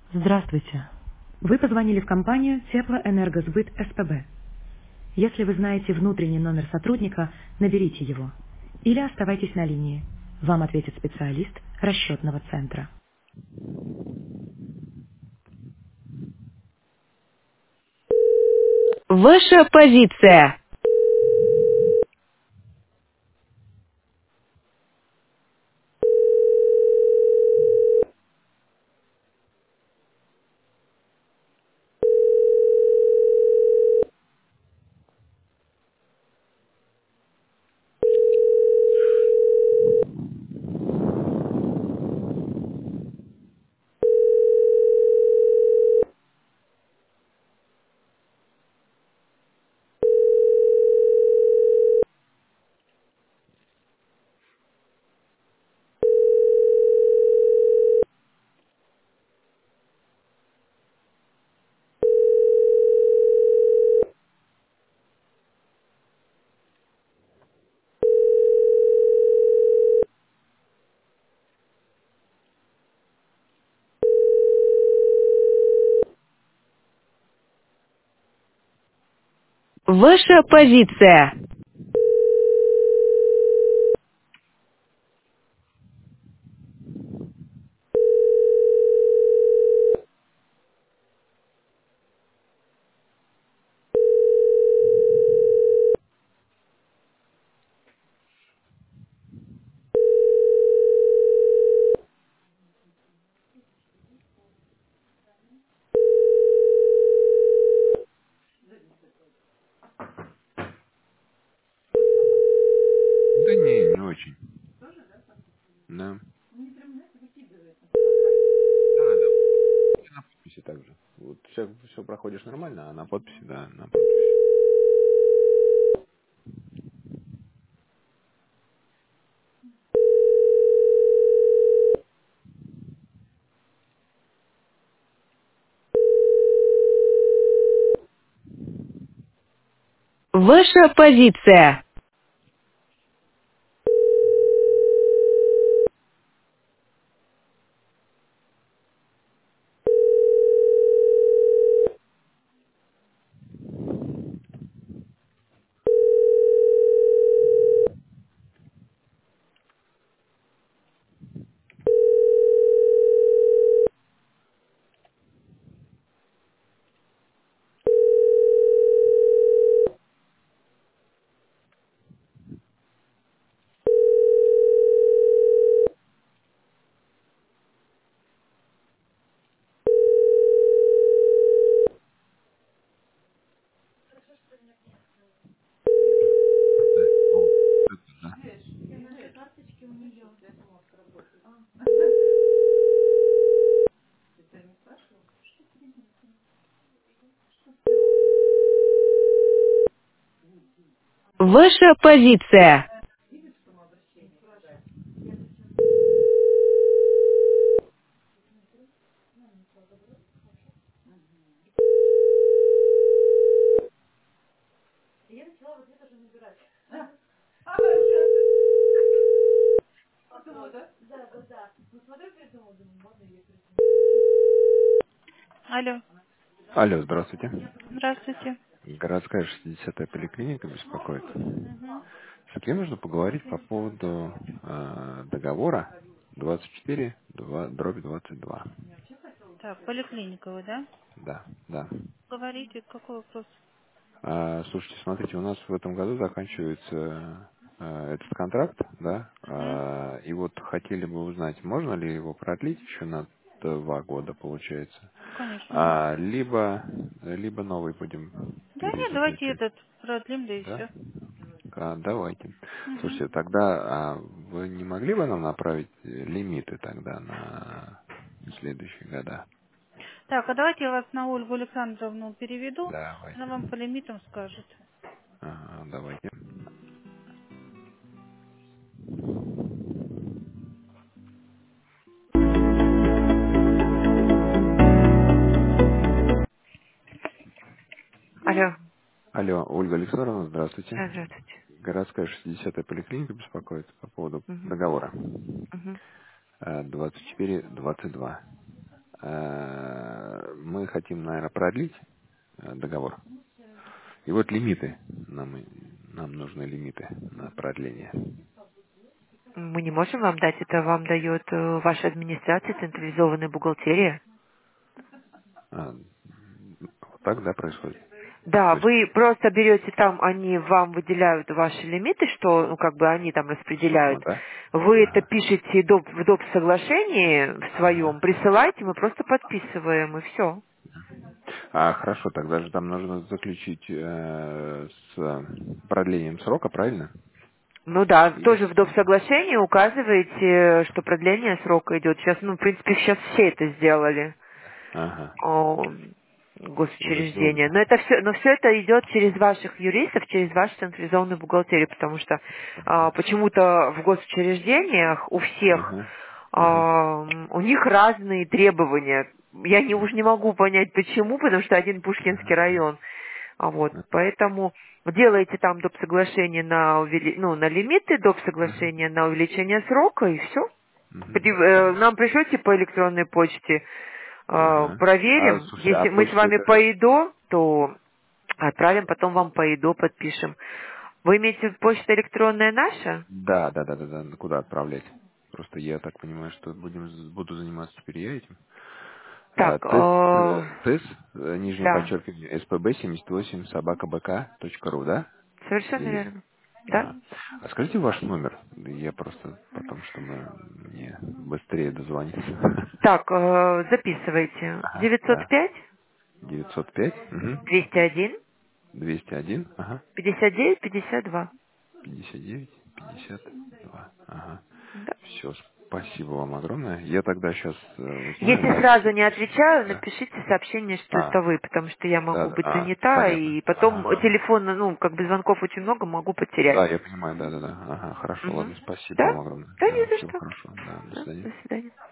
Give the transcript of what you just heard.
Здравствуйте. Вы позвонили в компанию Теплоэнергосбыт СПБ. Если вы знаете внутренний номер сотрудника, наберите его. Или оставайтесь на линии. Вам ответит специалист расчетного центра. Ваша позиция. Ваша позиция. Да не очень. Да. Да, да. И на подписи также. Вот все проходишь нормально, а на подписи, да, на подписи. Ваша позиция. Да. О, это да. Ваша позиция. Алло, Алло, здравствуйте. здравствуйте. Городская 60-я поликлиника беспокоит. Мгм. С кем нужно поговорить по поводу договора 24 дробь 22. Так, поликлиника вы, да? Да, да. Говорите, какой вопрос? Слушайте, смотрите, у нас в этом году заканчивается этот контракт, да, Мгм. и вот хотели бы узнать, можно ли его продлить еще на 2 года, получается, Конечно, можно. либо новый будем Да нет, давайте перезаключать, этот продлим, да и да? все. Давайте. Мгм. Слушайте, тогда вы не могли бы нам направить лимиты тогда на следующие года? Так, а давайте я вас на Ольгу Александровну переведу. Она Давайте. вам по лимитам скажет. Ага, давайте. Алло. Алло, Ольга Александровна, здравствуйте. Да, здравствуйте. Городская 60-я поликлиника беспокоит по поводу Мгм. договора Мгм. 24-22. хотим, наверное, продлить договор. И вот лимиты. Нам нужны лимиты на продление. Мы не можем вам дать, это вам дает ваша администрация, централизованная бухгалтерия. Вот так, да, происходит? Да, То есть, вы просто берете там, они вам выделяют ваши лимиты, что, ну, как бы они там распределяют. сумма, да? Вы это Ага. пишете в доп. Соглашении в своем, Ага. присылаете, мы просто подписываем, и все. Хорошо, тогда же там нужно заключить с продлением срока, правильно? Ну да, тоже в Есть. доп. Соглашении указываете, что продление срока идет. Сейчас, ну, в принципе, сейчас все это сделали. Ага. Уже сделали, Госучреждения. да? Но все это идет через ваших юристов, через вашу централизованную бухгалтерию, потому что почему-то в госучреждениях у всех Ага. Ага. у них разные требования. Уж не могу понять почему, потому что один Пушкинский район. Поэтому делаете там доп. Соглашение на, на лимиты, доп. Соглашение на увеличение срока, и все. Нам пришлете по электронной почте, Ага. проверим. Слушайте, Если мы с почта вами это... по ИДО, то отправим, потом вам по ИДО подпишем. Вы имеете в виду почта электронная наша? Да. Куда отправлять? Просто я так понимаю, что буду заниматься теперь я этим. Так, ТЭС, нижнее да, подчеркивание, СПБ78 собака.бк.ру, да? совершенно Или... верно. Да? Ага. А скажите ваш номер, я просто потом, чтобы мне быстрее дозвониться. Так, записывайте. Ага, да. 905 905, 201 201, ага, 59 52. 59, 52, ага. Да. Все, спасибо вам огромное. Я тогда сейчас узнаю, Если да, сразу не отвечаю, да. напишите сообщение, что это вы, потому что я могу быть занята, Понятно. и потом Ага. телефона, звонков очень много, могу потерять. Да, я понимаю, да. Ага, хорошо, Мгм. ладно, спасибо Да? вам огромное. Да, Да, не за всего что. хорошего. Да, до Да, свидания. до свидания.